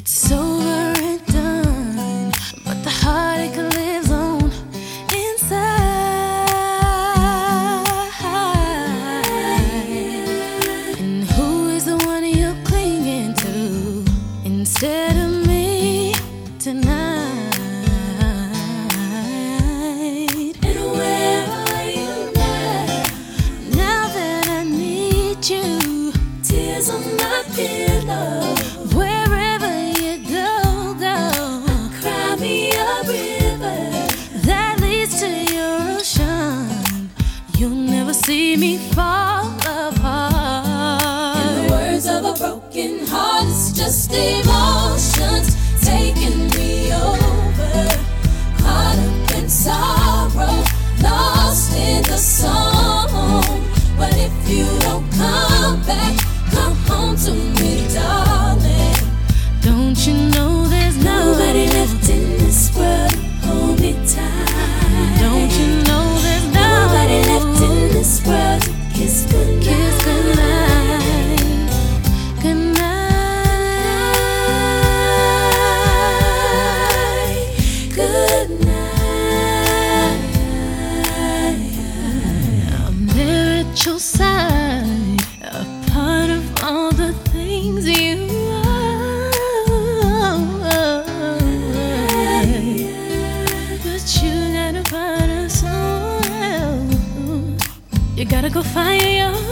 It's over and done, but the heartache lives on inside. And who is the one you're clinging to instead of me tonight? And where are you now? Now that I need you, tears on my pillow. See me fall apart. In the words of a broken heart, it's just emotions taking me over. Caught up in sorrow, lost in the song. But if you don't come back, come home to me, darling. Don't you know there's nobody left in this world to hold me tight? Don't you know there's nobody left in this world to kiss goodnight? Kiss goodnight, goodnight, goodnight. I'm there at your side, a part of all the things you are. But you gotta find us someone else. You gotta go find your